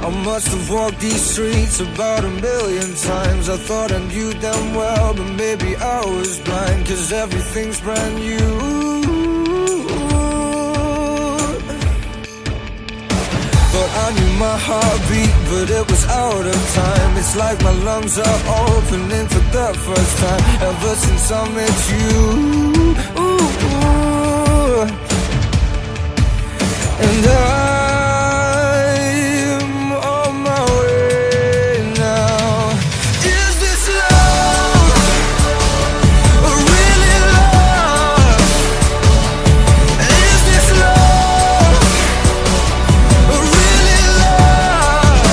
I must have walked these streets about a million times. I thought I knew them well, but maybe I was blind, 'cause everything's brand new. Thought I knew my heartbeat, but it was out of time. It's like my lungs are opening for the first time ever since I met you. And I'm on my way now. Is this love, or really love? Is this love, or really love?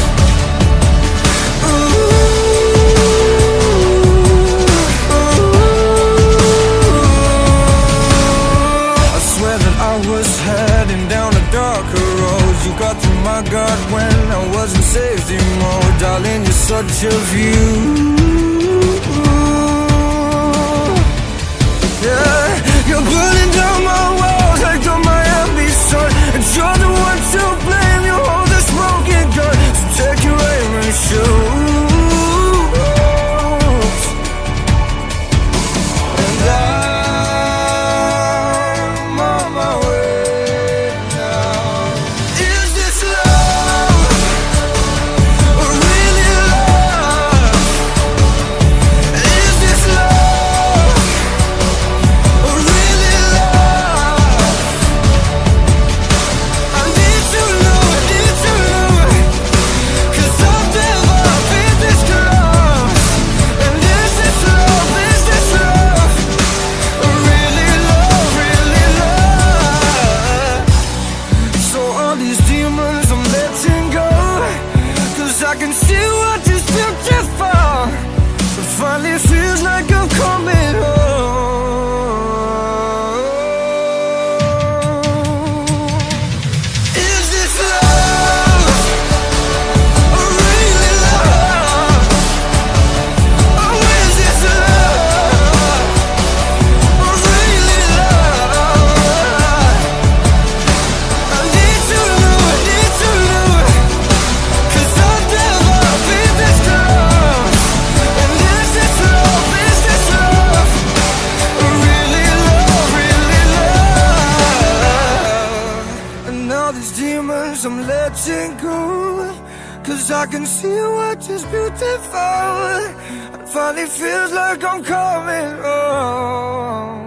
I swear that I was heading down a darker road. You got through my guard when I was in safety mode. Darling, you're such a view. Yeah, you're burning down my walls like the Miami sun, and you're the one to blame. You hold this smoking gun, so take your aim and shoot. And I'm on my way now. Is this love, or really love? Is this love, or really love? I need to know, 'cause I've never been this close. And is this love, or really love, really love? So all these demons I'm letting go, 'cause I can see what is beautiful. It finally feels like I'm coming home. Is this love, or really love? Or is this love, or really love? I need to know, 'cause I've never been this close. And is this love, or really love, really love? And now these demons I'm letting go, 'cause I can see what is beautiful. It finally feels like I'm coming home.